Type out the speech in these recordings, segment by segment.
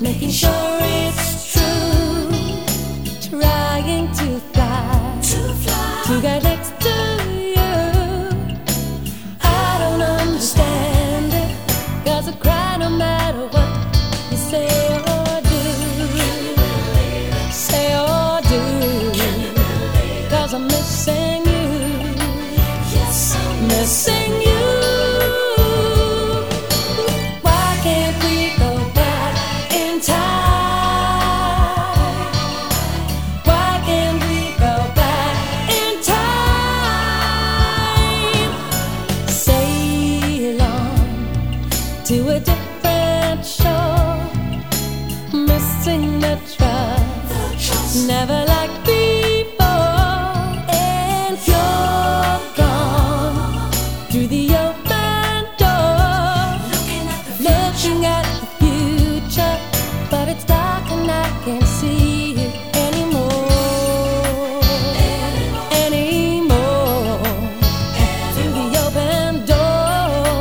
making sure it's true, trying to fly, to get next to you. I don't understand it, 'cause I cry no matter what you say or do, say or do, 'cause I'm missing you, missing you. To a different shore, missing the trust, never like before. And you're gone through the open door, looking at the future, but it's dark and I can't see you anymore, anymore. Through the open door,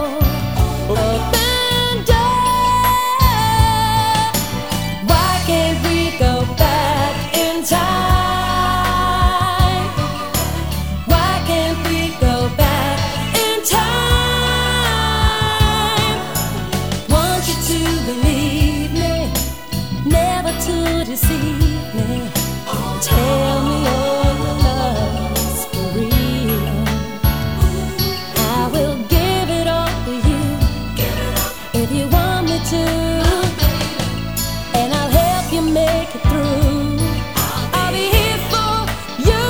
to deceive me. Tell me all your love's for real. I will give it all to you if you want me to, and I'll help you make it through. I'll be here for you.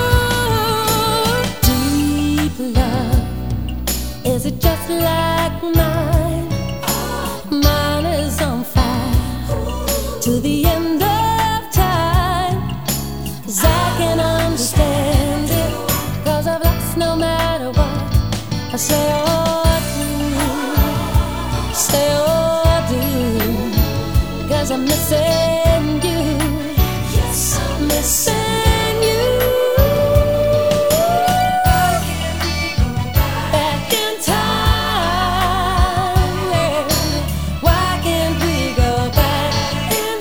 Deep love, is it just like mine? Mine is on fire to the end of time, 'cause I can understand it, 'cause I've lost no matter what I say or do, say or do, 'cause I'm missing you, missing you. Back in time, yeah. Why can't we go back in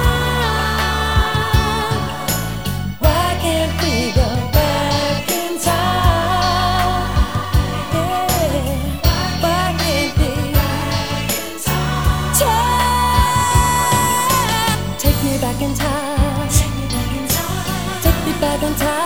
time? Why can't we go back in time? Yeah. Why can't we? Take me back in time. Take me back in time.